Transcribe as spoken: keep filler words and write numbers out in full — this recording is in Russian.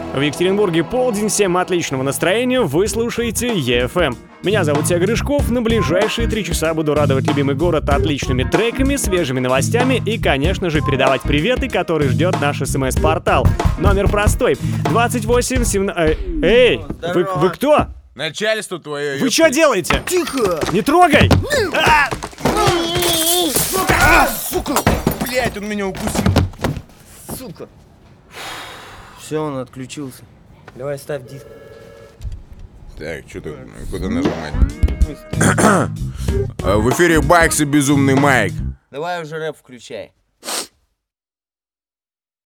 В Екатеринбурге полдень, всем отличного настроения, вы слушаете е эф эм. Меня зовут Сергей Гришков, на ближайшие три часа буду радовать любимый город отличными треками, свежими новостями и, конечно же, передавать приветы, которые ждет наш смс-портал. Номер простой, двадцать восемь семнадцать... Эй, вы, вы кто? Начальство твое. Вы что делаете? Тихо! Не трогай! А! А, сука! Блять, он меня укусил. Сука! Все, он отключился. Давай ставь диск. Так, что тут? Куда нажимать? В эфире Байкс и Безумный Майк. Давай уже рэп включай.